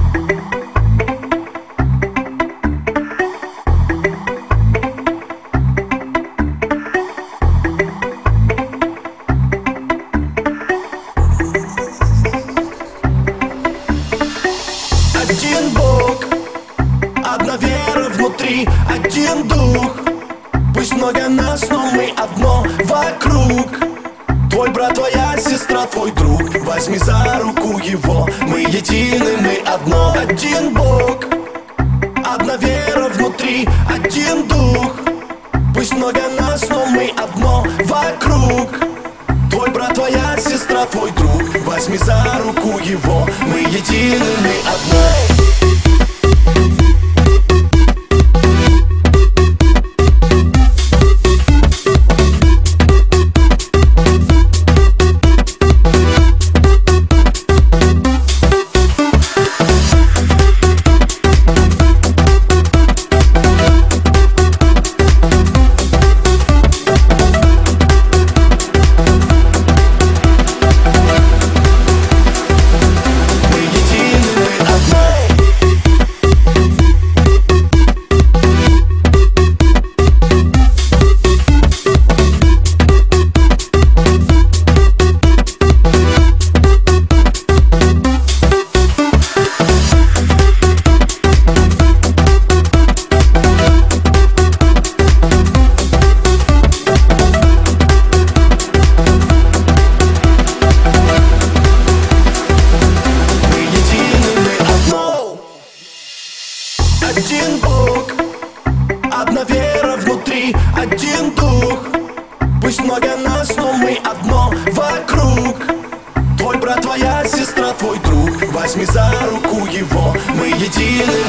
Один Бог, одна вера внутри, один дух. Пусть много нас, но мы одно вокруг. Твой брат, твоя сестра, твой друг. Возьми за руку его, мы едины, мы одно. Один Бог, одна вера внутри, один дух. Пусть много нас, но мы одно вокруг. Твой брат, твоя сестра, твой друг. Возьми за руку его, мы едины, мы одно. Один Бог, одна вера внутри, один дух. Пусть много нас, но мы одно вокруг. Твой брат, твоя сестра, твой друг. Возьми за руку его, мы едины,